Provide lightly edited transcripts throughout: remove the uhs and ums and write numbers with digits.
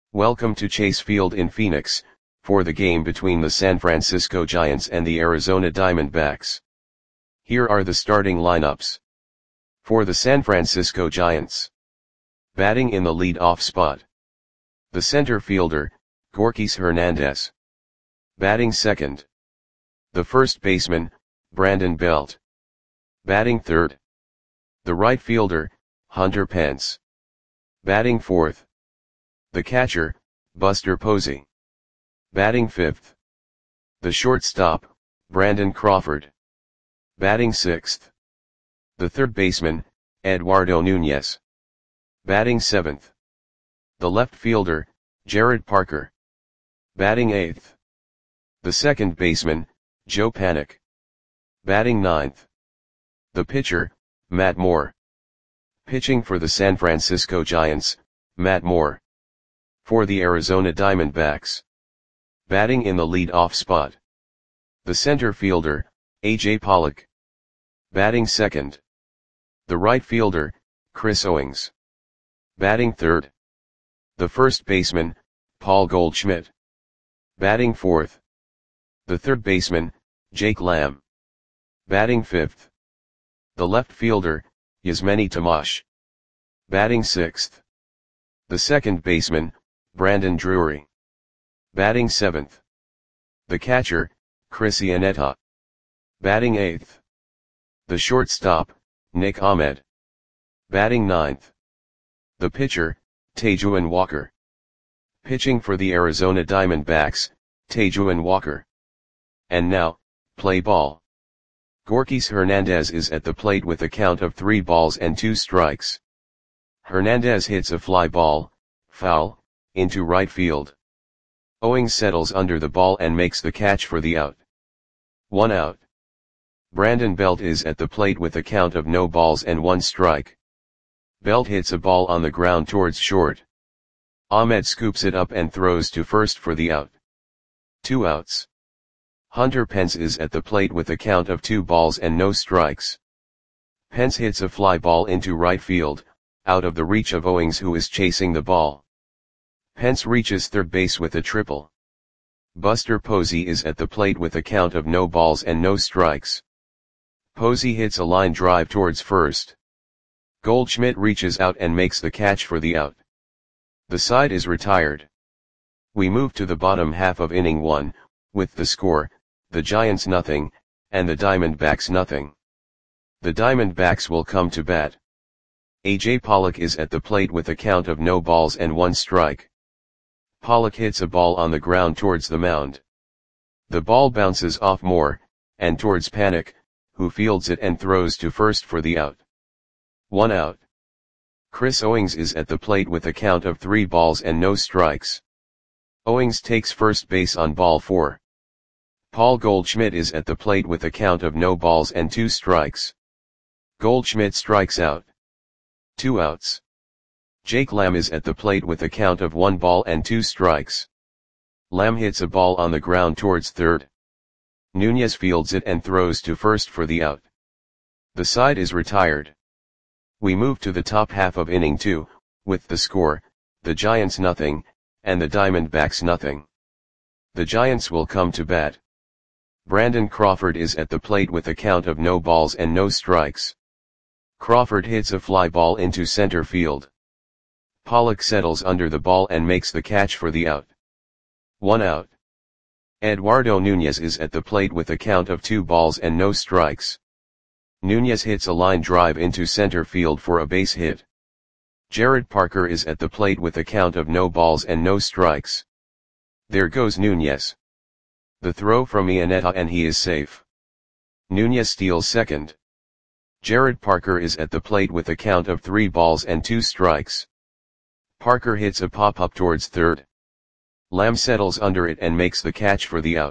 Welcome to Chase Field in Phoenix, for the game between the San Francisco Giants and the Arizona Diamondbacks. Here are the starting lineups. For the San Francisco Giants. Batting in the lead-off spot. The center fielder, Gorkys Hernandez. Batting second. The first baseman, Brandon Belt. Batting third. The right fielder, Hunter Pence. Batting fourth. The catcher, Buster Posey. Batting fifth. The shortstop, Brandon Crawford. Batting sixth. The third baseman, Eduardo Nunez. Batting seventh. The left fielder, Jared Parker. Batting eighth. The second baseman, Joe Panik. Batting ninth. The pitcher, Matt Moore. Pitching for the San Francisco Giants, Matt Moore. For the Arizona Diamondbacks. Batting in the lead-off spot. The center fielder, A.J. Pollock. Batting second. The right fielder, Chris Owings. Batting third. The first baseman, Paul Goldschmidt. Batting fourth. The third baseman, Jake Lamb. Batting fifth. The left fielder, Yasmany Tomas. Batting sixth. The second baseman, Brandon Drury. Batting seventh. The catcher, Chris Iannetta. Batting eighth. The shortstop, Nick Ahmed. Batting ninth. The pitcher, Taijuan Walker. Pitching for the Arizona Diamondbacks, Taijuan Walker. And now, play ball. Gorkys Hernandez is at the plate with a count of 3 balls and 2 strikes. Hernandez hits a fly ball, foul, into right field. Owings settles under the ball and makes the catch for the out. 1 out. Brandon Belt is at the plate with a count of no balls and 1 strike. Belt hits a ball on the ground towards short. Ahmed scoops it up and throws to first for the out. 2 outs. Hunter Pence is at the plate with a count of 2 balls and no strikes. Pence hits a fly ball into right field, out of the reach of Owings, who is chasing the ball. Pence reaches third base with a triple. Buster Posey is at the plate with a count of no balls and no strikes. Posey hits a line drive towards first. Goldschmidt reaches out and makes the catch for the out. The side is retired. We move to the bottom half of inning 1, with the score, the Giants nothing, and the Diamondbacks nothing. The Diamondbacks will come to bat. A.J. Pollock is at the plate with a count of no balls and 1 strike. Pollock hits a ball on the ground towards the mound. The ball bounces off Moore, and towards Panik, who fields it and throws to first for the out. 1 out. Chris Owings is at the plate with a count of 3 balls and no strikes. Owings takes first base on ball 4. Paul Goldschmidt is at the plate with a count of no balls and 2 strikes. Goldschmidt strikes out. 2 outs. Jake Lamb is at the plate with a count of 1 ball and 2 strikes. Lamb hits a ball on the ground towards third. Nunez fields it and throws to first for the out. The side is retired. We move to the top half of inning 2, with the score, the Giants nothing, and the Diamondbacks nothing. The Giants will come to bat. Brandon Crawford is at the plate with a count of no balls and no strikes. Crawford hits a fly ball into center field. Pollock settles under the ball and makes the catch for the out. 1 out. Eduardo Nunez is at the plate with a count of 2 balls and no strikes. Nunez hits a line drive into center field for a base hit. Jared Parker is at the plate with a count of no balls and no strikes. There goes Nunez. The throw from Iannetta and he is safe. Nunez steals second. Jared Parker is at the plate with a count of 3 balls and 2 strikes. Parker hits a pop-up towards third. Lamb settles under it and makes the catch for the out.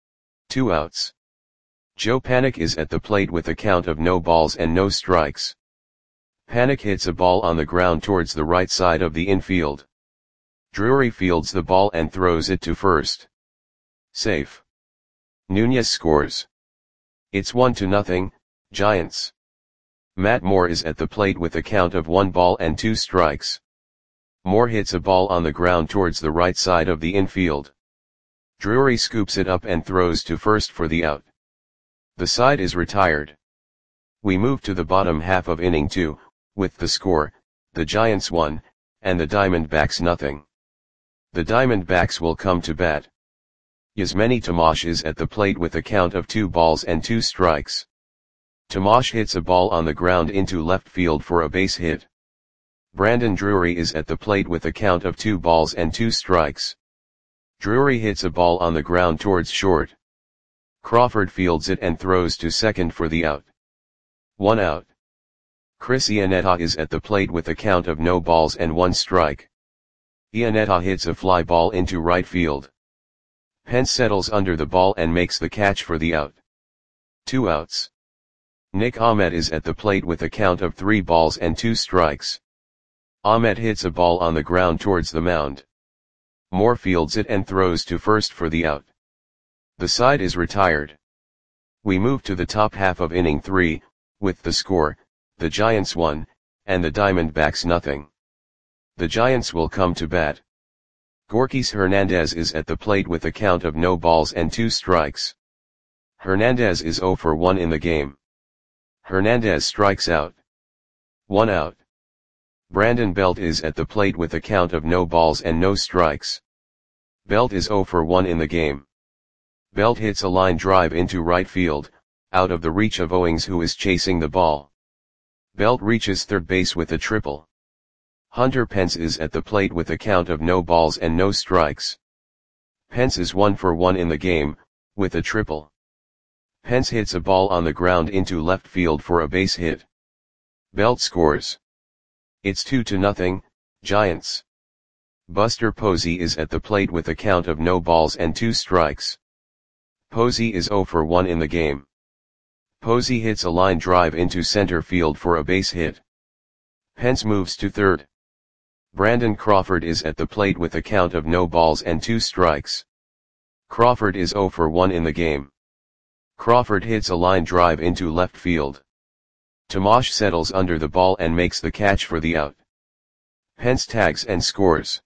2 outs. Joe Panik is at the plate with a count of no balls and no strikes. Panik hits a ball on the ground towards the right side of the infield. Drury fields the ball and throws it to first. Safe. Nunez scores. It's 1-0, Giants. Matt Moore is at the plate with a count of 1 ball and 2 strikes. Moore hits a ball on the ground towards the right side of the infield. Drury scoops it up and throws to first for the out. The side is retired. We move to the bottom half of inning 2, with the score, the Giants 1, and the Diamondbacks nothing. The Diamondbacks will come to bat. Yasmani Tomash is at the plate with a count of 2 balls and 2 strikes. Tomash hits a ball on the ground into left field for a base hit. Brandon Drury is at the plate with a count of 2 balls and 2 strikes. Drury hits a ball on the ground towards short. Crawford fields it and throws to second for the out. 1 out. Chris Iannetta is at the plate with a count of no balls and 1 strike. Iannetta hits a fly ball into right field. Pence settles under the ball and makes the catch for the out. 2 outs. Nick Ahmed is at the plate with a count of 3 balls and 2 strikes. Ahmed hits a ball on the ground towards the mound. Moore fields it and throws to first for the out. The side is retired. We move to the top half of inning 3, with the score, the Giants 1, and the Diamondbacks nothing. The Giants will come to bat. Gorkys Hernandez is at the plate with a count of no balls and 2 strikes. Hernandez is 0 for 1 in the game. Hernandez strikes out. 1 out. Brandon Belt is at the plate with a count of no balls and no strikes. Belt is 0 for 1 in the game. Belt hits a line drive into right field, out of the reach of Owings who is chasing the ball. Belt reaches third base with a triple. Hunter Pence is at the plate with a count of no balls and no strikes. Pence is 1 for 1 in the game, with a triple. Pence hits a ball on the ground into left field for a base hit. Belt scores. It's 2-0, Giants. Buster Posey is at the plate with a count of no balls and 2 strikes. Posey is 0 for 1 in the game. Posey hits a line drive into center field for a base hit. Pence moves to third. Brandon Crawford is at the plate with a count of no balls and 2 strikes. Crawford is 0 for 1 in the game. Crawford hits a line drive into left field. Tomash settles under the ball and makes the catch for the out. Pence tags and scores.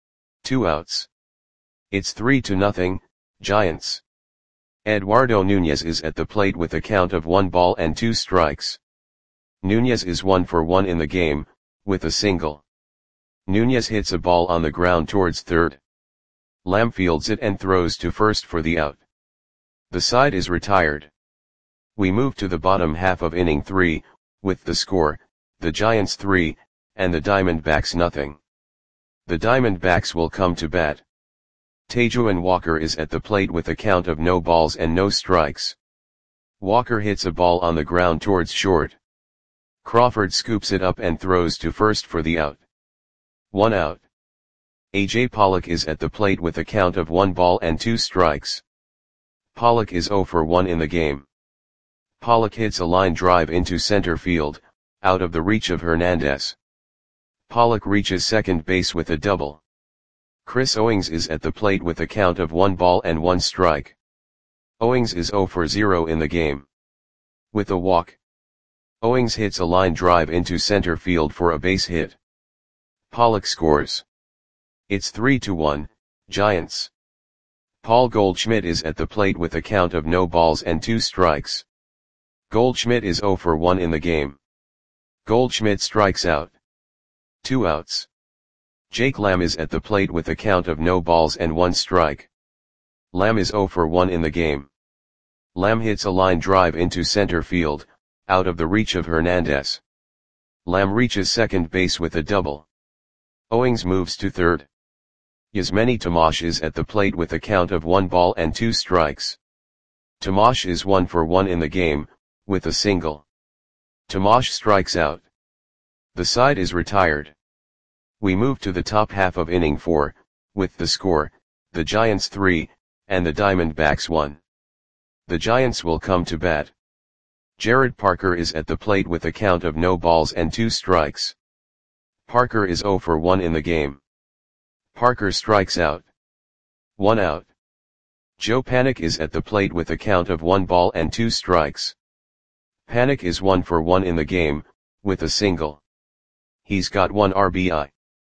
2 outs. It's 3-0, Giants. Eduardo Nunez is at the plate with a count of 1 ball and 2 strikes. Nunez is 1 for 1 in the game, with a single. Nunez hits a ball on the ground towards third. Lamb fields it and throws to first for the out. The side is retired. We move to the bottom half of inning 3, with the score, the Giants 3, and the Diamondbacks nothing. The Diamondbacks will come to bat. Tajuan Walker is at the plate with a count of no balls and no strikes. Walker hits a ball on the ground towards short. Crawford scoops it up and throws to first for the out. 1 out. A.J. Pollock is at the plate with a count of 1 ball and 2 strikes. Pollock is 0 for 1 in the game. Pollock hits a line drive into center field, out of the reach of Hernandez. Pollock reaches second base with a double. Chris Owings is at the plate with a count of 1 ball and 1 strike. Owings is 0 for 0 in the game. With a walk. Owings hits a line drive into center field for a base hit. Pollock scores. It's 3-1, Giants. Paul Goldschmidt is at the plate with a count of no balls and 2 strikes. Goldschmidt is 0 for 1 in the game. Goldschmidt strikes out. 2 outs. Jake Lamb is at the plate with a count of no balls and 1 strike. Lamb is 0 for 1 in the game. Lamb hits a line drive into center field, out of the reach of Hernandez. Lamb reaches second base with a double. Owings moves to third. Yasmani Tomash is at the plate with a count of 1 ball and 2 strikes. Tomash is 1 for 1 in the game, with a single. Tomash strikes out. The side is retired. We move to the top half of inning 4, with the score, the Giants 3, and the Diamondbacks 1. The Giants will come to bat. Jared Parker is at the plate with a count of no balls and 2 strikes. Parker is 0 for 1 in the game. Parker strikes out. 1 out. Joe Panik is at the plate with a count of 1 ball and 2 strikes. Panik is 1 for 1 in the game, with a single. He's got 1 RBI.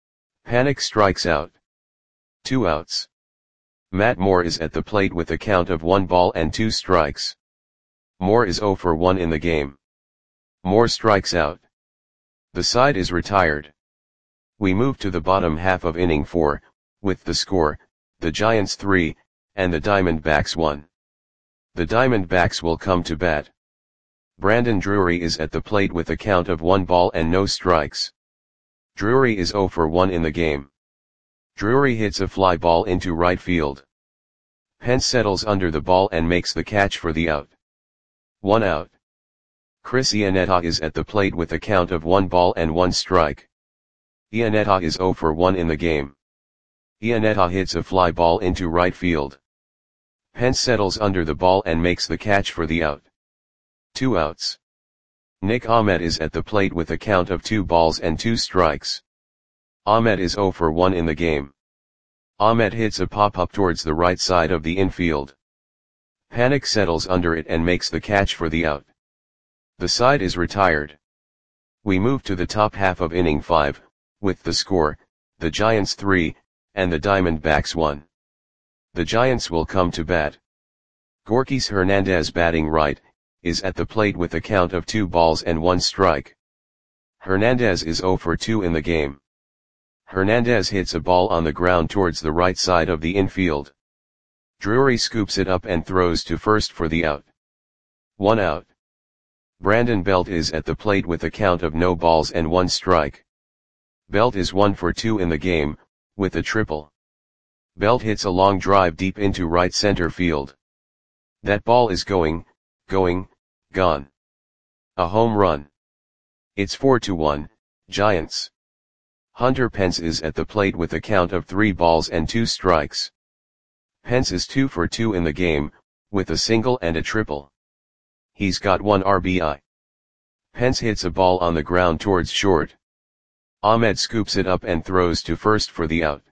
Panik strikes out. 2 outs. Matt Moore is at the plate with a count of 1 ball and 2 strikes. Moore is 0 for 1 in the game. Moore strikes out. The side is retired. We move to the bottom half of inning 4, with the score, the Giants 3, and the Diamondbacks 1. The Diamondbacks will come to bat. Brandon Drury is at the plate with a count of 1 ball and no strikes. Drury is 0 for 1 in the game. Drury hits a fly ball into right field. Pence settles under the ball and makes the catch for the out. 1 out. Chris Iannetta is at the plate with a count of 1 ball and 1 strike. Iannetta is 0 for 1 in the game. Iannetta hits a fly ball into right field. Pence settles under the ball and makes the catch for the out. 2 outs. Nick Ahmed is at the plate with a count of 2 balls and 2 strikes. Ahmed is 0 for 1 in the game. Ahmed hits a pop-up towards the right side of the infield. Panik settles under it and makes the catch for the out. The side is retired. We move to the top half of inning 5, with the score, the Giants 3, and the Diamondbacks 1. The Giants will come to bat. Gorkys Hernandez, batting right, is at the plate with a count of 2 balls and 1 strike. Hernandez is 0 for 2 in the game. Hernandez hits a ball on the ground towards the right side of the infield. Drury scoops it up and throws to first for the out. 1 out. Brandon Belt is at the plate with a count of no balls and 1 strike. Belt is 1 for 2 in the game, with a triple. Belt hits a long drive deep into right center field. That ball is gone. A home run. It's 4-1, Giants. Hunter Pence is at the plate with a count of 3 balls and 2 strikes. Pence is 2 for 2 in the game, with a single and a triple. He's got 1 RBI. Pence hits a ball on the ground towards short. Ahmed scoops it up and throws to first for the out.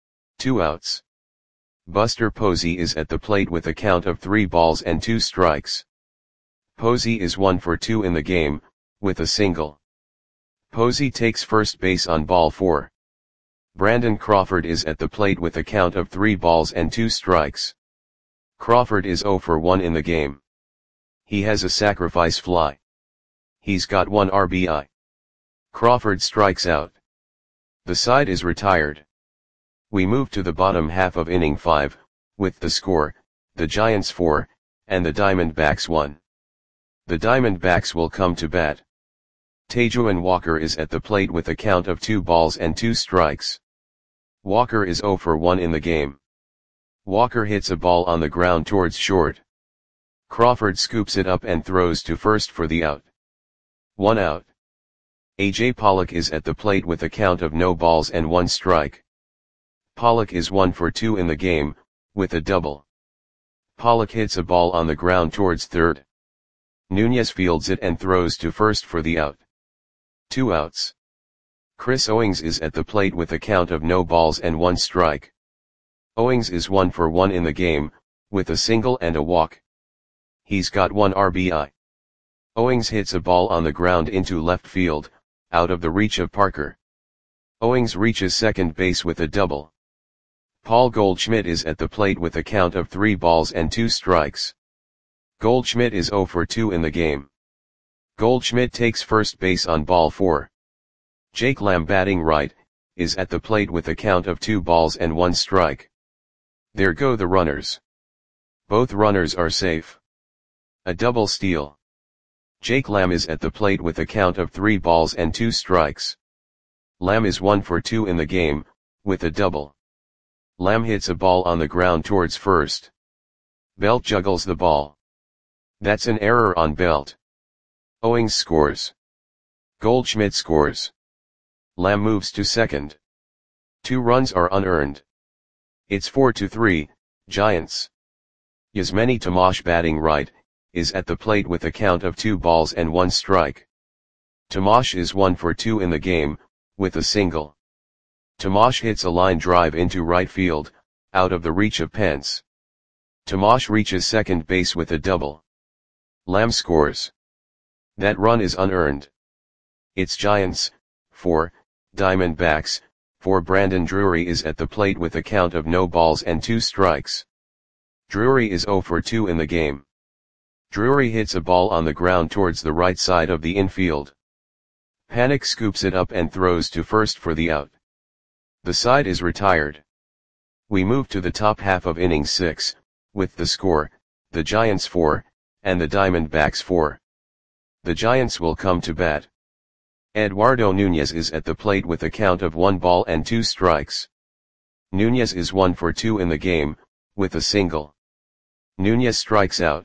2 outs. Buster Posey is at the plate with a count of 3 balls and 2 strikes. Posey is 1 for 2 in the game, with a single. Posey takes first base on ball 4. Brandon Crawford is at the plate with a count of 3 balls and 2 strikes. Crawford is 0 for 1 in the game. He has a sacrifice fly. He's got 1 RBI. Crawford strikes out. The side is retired. We move to the bottom half of inning 5, with the score, the Giants 4, and the Diamondbacks 1. The Diamondbacks will come to bat. Taijuan Walker is at the plate with a count of 2 balls and 2 strikes. Walker is 0 for 1 in the game. Walker hits a ball on the ground towards short. Crawford scoops it up and throws to first for the out. 1 out. A.J. Pollock is at the plate with a count of no balls and 1 strike. Pollock is 1 for 2 in the game, with a double. Pollock hits a ball on the ground towards third. Nunez fields it and throws to first for the out. 2 outs. Chris Owings is at the plate with a count of no balls and 1 strike. Owings is 1 for 1 in the game, with a single and a walk. He's got 1 RBI. Owings hits a ball on the ground into left field, out of the reach of Parker. Owings reaches second base with a double. Paul Goldschmidt is at the plate with a count of 3 balls and 2 strikes. Goldschmidt is 0 for 2 in the game. Goldschmidt takes first base on ball 4. Jake Lamb, batting right, is at the plate with a count of 2 balls and 1 strike. There go the runners. Both runners are safe. A double steal. Jake Lamb is at the plate with a count of 3 balls and 2 strikes. Lamb is 1 for 2 in the game, with a double. Lamb hits a ball on the ground towards first. Belt juggles the ball. That's an error on Belt. Owings scores. Goldschmidt scores. Lamb moves to second. 2 runs are unearned. It's 4-3, Giants. Yasmani Tomash, batting right, is at the plate with a count of 2 balls and 1 strike. Tomash is 1 for 2 in the game, with a single. Tomash hits a line drive into right field, out of the reach of Pence. Tomash reaches second base with a double. Lamb scores. That run is unearned. It's Giants 4, Diamondbacks for Brandon Drury is at the plate with a count of no balls and 2 strikes. Drury is 0 for 2 in the game. Drury hits a ball on the ground towards the right side of the infield. Panik scoops it up and throws to first for the out. The side is retired. We move to the top half of inning 6, with the score, the Giants 4, and the Diamondbacks 4. The Giants will come to bat. Eduardo Nunez is at the plate with a count of 1 ball and 2 strikes. Nunez is 1 for 2 in the game, with a single. Nunez strikes out.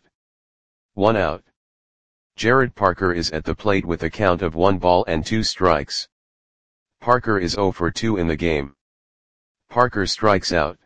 1 out. Jared Parker is at the plate with a count of 1 ball and 2 strikes. Parker is 0 for 2 in the game. Parker strikes out.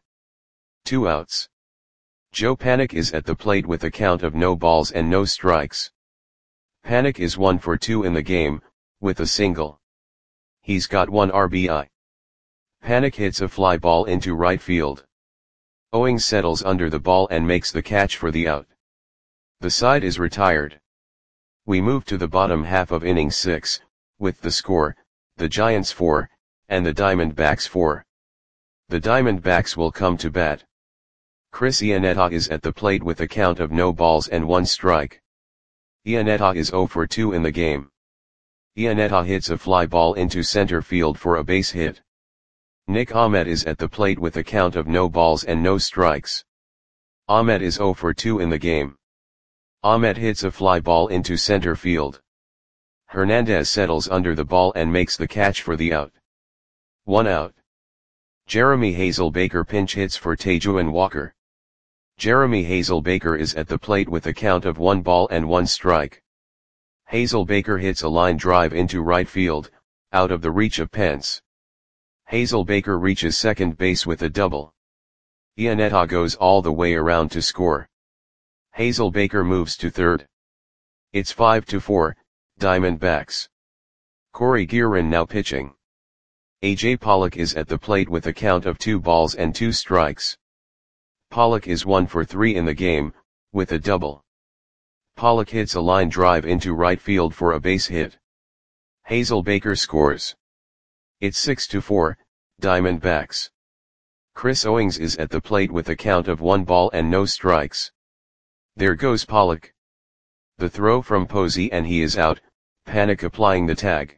2 outs. Joe Panik is at the plate with a count of no balls and no strikes. Panik is 1 for 2 in the game, with a single. He's got 1 RBI. Panik hits a fly ball into right field. Owings settles under the ball and makes the catch for the out. The side is retired. We move to the bottom half of inning 6, with the score, the Giants 4, and the Diamondbacks 4. The Diamondbacks will come to bat. Chris Iannetta is at the plate with a count of no balls and 1 strike. Iannetta is 0 for 2 in the game. Iannetta hits a fly ball into center field for a base hit. Nick Ahmed is at the plate with a count of no balls and no strikes. Ahmed is 0 for 2 in the game. Ahmed hits a fly ball into center field. Hernandez settles under the ball and makes the catch for the out. 1 out. Jeremy Hazelbaker pinch hits for Tejuan Walker. Jeremy Hazelbaker is at the plate with a count of 1 ball and 1 strike. Hazelbaker hits a line drive into right field, out of the reach of Pence. Hazelbaker reaches second base with a double. Iannetta goes all the way around to score. Hazelbaker moves to third. It's 5-4, Diamondbacks. Corey Guerin now pitching. A.J. Pollock is at the plate with a count of 2 balls and 2 strikes. Pollock is 1 for 3 in the game, with a double. Pollock hits a line drive into right field for a base hit. Hazelbaker scores. It's 6-4, Diamondbacks. Chris Owings is at the plate with a count of 1 ball and no strikes. There goes Pollock. The throw from Posey and he is out, Panik applying the tag.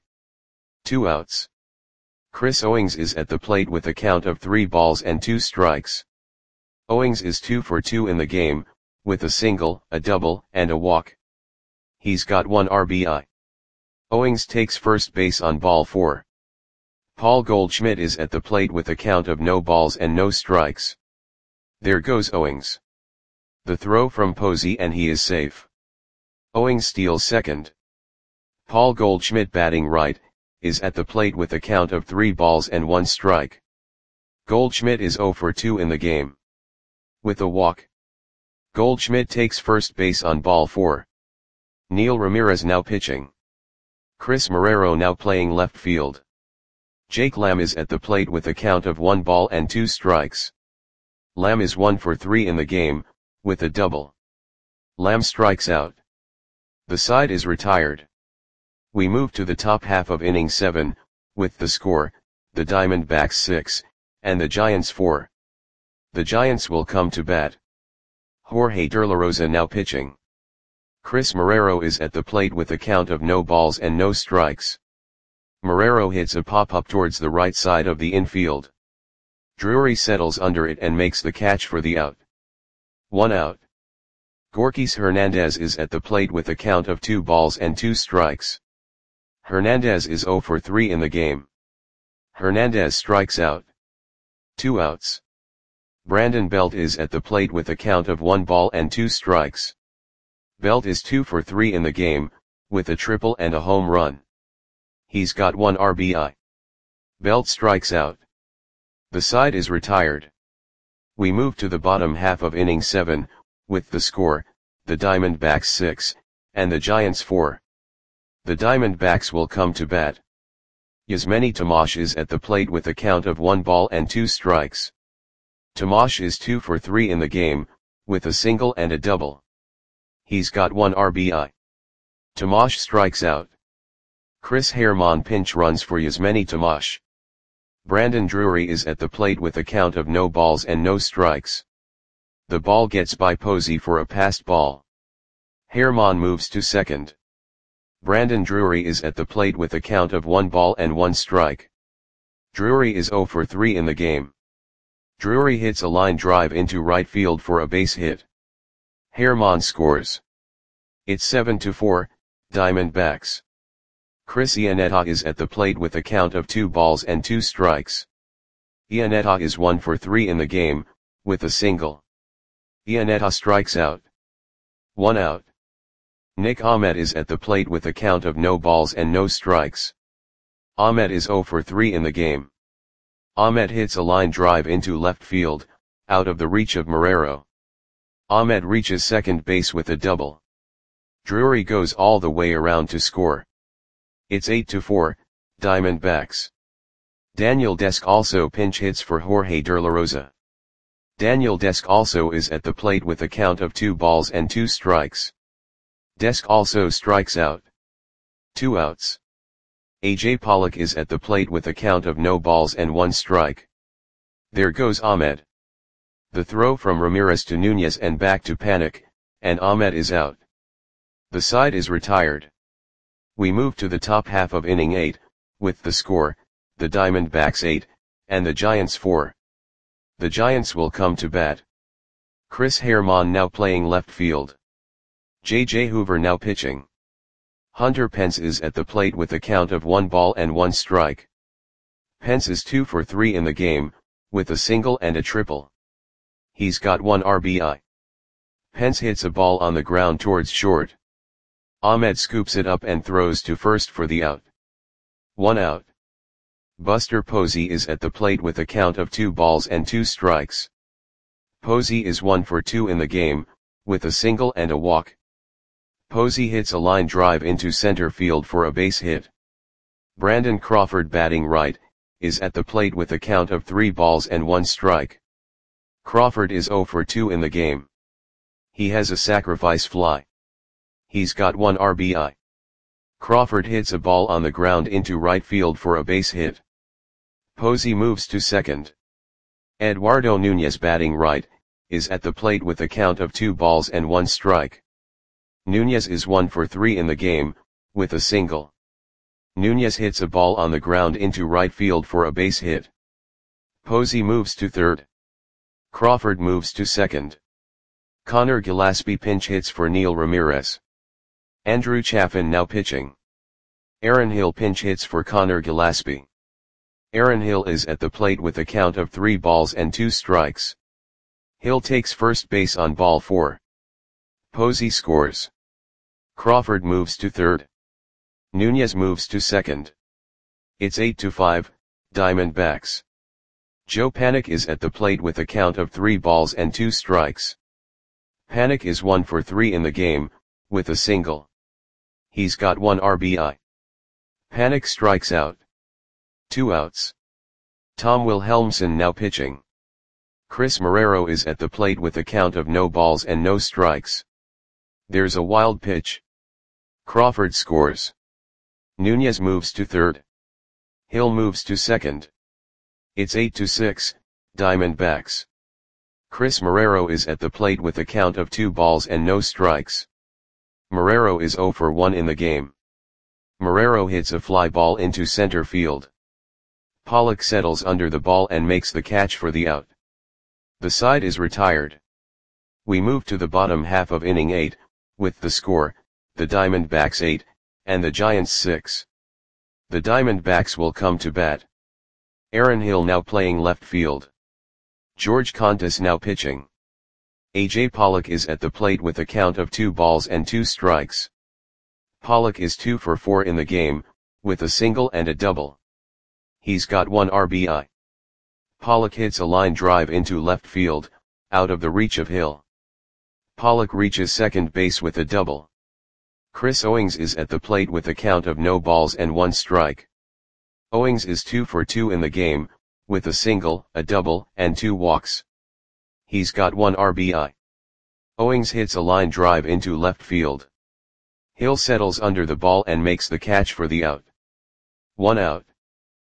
2 outs. Chris Owings is at the plate with a count of 3 balls and 2 strikes. Owings is 2 for 2 in the game, with a single, a double, and a walk. He's got 1 RBI. Owings takes first base on ball 4. Paul Goldschmidt is at the plate with a count of no balls and no strikes. There goes Owings. The throw from Posey and he is safe. Owings steals second. Paul Goldschmidt batting right, is at the plate with a count of 3 balls and 1 strike. Goldschmidt is 0 for 2 in the game. With a walk. Goldschmidt takes first base on ball 4. Neil Ramirez now pitching. Chris Marrero now playing left field. Jake Lamb is at the plate with a count of 1 ball and 2 strikes. Lamb is 1 for 3 in the game, with a double. Lamb strikes out. The side is retired. We move to the top half of inning 7, with the score, the Diamondbacks 6, and the Giants 4. The Giants will come to bat. Jorge De La Rosa now pitching. Chris Marrero is at the plate with a count of no balls and no strikes. Marrero hits a pop-up towards the right side of the infield. Drury settles under it and makes the catch for the out. 1 out. Gorkys Hernandez is at the plate with a count of 2 balls and 2 strikes. Hernandez is 0 for 3 in the game. Hernandez strikes out. 2 outs. Brandon Belt is at the plate with a count of 1 ball and 2 strikes. Belt is 2 for 3 in the game, with a triple and a home run. He's got 1 RBI. Belt strikes out. The side is retired. We move to the bottom half of inning 7, with the score, the Diamondbacks 6, and the Giants 4. The Diamondbacks will come to bat. Yasmani Tomas is at the plate with a count of 1 ball and 2 strikes. Tomas is 2 for 3 in the game, with a single and a double. He's got 1 RBI. Tomas strikes out. Chris Herrmann pinch runs for Yasmani Tomas. Brandon Drury is at the plate with a count of no balls and no strikes. The ball gets by Posey for a passed ball. Herman moves to second. Brandon Drury is at the plate with a count of 1 ball and 1 strike. Drury is 0 for 3 in the game. Drury hits a line drive into right field for a base hit. Herman scores. It's 7-4, Diamondbacks. Chris Iannetta is at the plate with a count of 2 balls and 2 strikes. Iannetta is 1 for 3 in the game, with a single. Iannetta strikes out. 1 out. Nick Ahmed is at the plate with a count of no balls and no strikes. Ahmed is 0 for 3 in the game. Ahmed hits a line drive into left field, out of the reach of Marrero. Ahmed reaches second base with a double. Drury goes all the way around to score. It's 8-4, Diamondbacks. Daniel Desk also pinch hits for Jorge De La Rosa. Daniel Desk also is at the plate with a count of 2 balls and 2 strikes. Desk also strikes out. 2 outs. AJ Pollock is at the plate with a count of no balls and 1 strike. There goes Ahmed. The throw from Ramirez to Nunez and back to Panik, and Ahmed is out. The side is retired. We move to the top half of inning 8, with the score, the Diamondbacks 8, and the Giants 4. The Giants will come to bat. Chris Herman now playing left field. J.J. Hoover now pitching. Hunter Pence is at the plate with a count of 1 ball and 1 strike. Pence is 2 for 3 in the game, with a single and a triple. He's got 1 RBI. Pence hits a ball on the ground towards short. Ahmed scoops it up and throws to first for the out. 1 out. Buster Posey is at the plate with a count of 2 balls and 2 strikes. Posey is 1 for 2 in the game, with a single and a walk. Posey hits a line drive into center field for a base hit. Brandon Crawford batting right, is at the plate with a count of 3 balls and 1 strike. Crawford is 0 for 2 in the game. He has a sacrifice fly. He's got 1 RBI. Crawford hits a ball on the ground into right field for a base hit. Posey moves to second. Eduardo Nunez batting right, is at the plate with a count of 2 balls and 1 strike. Nunez is 1 for 3 in the game, with a single. Nunez hits a ball on the ground into right field for a base hit. Posey moves to third. Crawford moves to second. Connor Gillespie pinch hits for Neil Ramirez. Andrew Chaffin now pitching. Aaron Hill pinch hits for Connor Gillespie. Aaron Hill is at the plate with a count of 3 balls and 2 strikes. Hill takes first base on ball 4. Posey scores. Crawford moves to third. Nunez moves to second. It's 8-5, Diamondbacks. Joe Panik is at the plate with a count of 3 balls and 2 strikes. Panik is 1 for 3 in the game, with a single. He's got 1 RBI. Panik strikes out. 2 outs. Tom Wilhelmsen now pitching. Chris Marrero is at the plate with a count of no balls and no strikes. There's a wild pitch. Crawford scores. Nunez moves to third. Hill moves to second. It's 8-6, Diamondbacks. Chris Marrero is at the plate with a count of 2 balls and no strikes. Marrero is 0 for 1 in the game. Marrero hits a fly ball into center field. Pollock settles under the ball and makes the catch for the out. The side is retired. We move to the bottom half of inning 8, with the score, the Diamondbacks 8, and the Giants 6. The Diamondbacks will come to bat. Aaron Hill now playing left field. George Contis now pitching. AJ Pollock is at the plate with a count of 2 balls and 2 strikes. Pollock is 2 for 4 in the game, with a single and a double. He's got 1 RBI. Pollock hits a line drive into left field, out of the reach of Hill. Pollock reaches second base with a double. Chris Owings is at the plate with a count of no balls and 1 strike. Owings is 2 for 2 in the game, with a single, a double, and 2 walks. He's got 1 RBI. Owings hits a line drive into left field. Hill settles under the ball and makes the catch for the out. 1 out.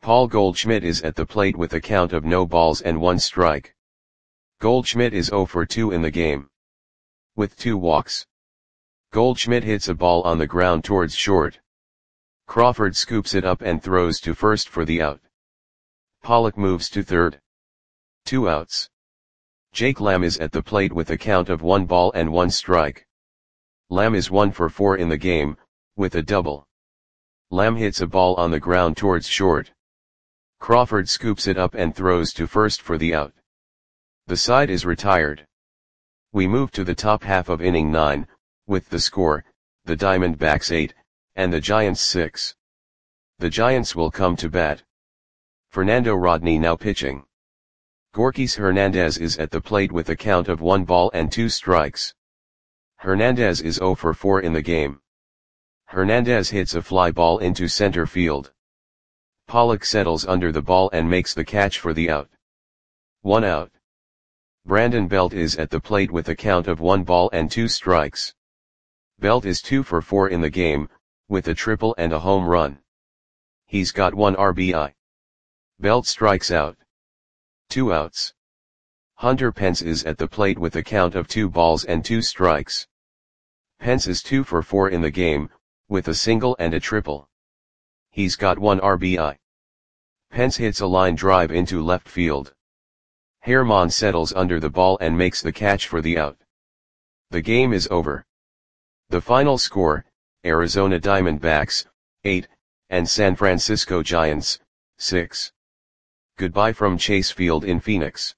Paul Goldschmidt is at the plate with a count of no balls and 1 strike. Goldschmidt is 0 for 2 in the game, with 2 walks. Goldschmidt hits a ball on the ground towards short. Crawford scoops it up and throws to first for the out. Pollock moves to third. 2 outs. Jake Lamb is at the plate with a count of 1 ball and 1 strike. Lamb is 1 for 4 in the game, with a double. Lamb hits a ball on the ground towards short. Crawford scoops it up and throws to first for the out. The side is retired. We move to the top half of inning 9, with the score, the Diamondbacks 8, and the Giants 6. The Giants will come to bat. Fernando Rodney now pitching. Gorkys Hernandez is at the plate with a count of 1 ball and 2 strikes. Hernandez is 0 for 4 in the game. Hernandez hits a fly ball into center field. Pollock settles under the ball and makes the catch for the out. 1 out. Brandon Belt is at the plate with a count of 1 ball and 2 strikes. Belt is 2 for 4 in the game, with a triple and a home run. He's got 1 RBI. Belt strikes out. 2 outs. Hunter Pence is at the plate with a count of 2 balls and 2 strikes. Pence is 2 for 4 in the game, with a single and a triple. He's got 1 RBI. Pence hits a line drive into left field. Herman settles under the ball and makes the catch for the out. The game is over. The final score, Arizona Diamondbacks, 8, and San Francisco Giants, 6. Goodbye from Chase Field in Phoenix.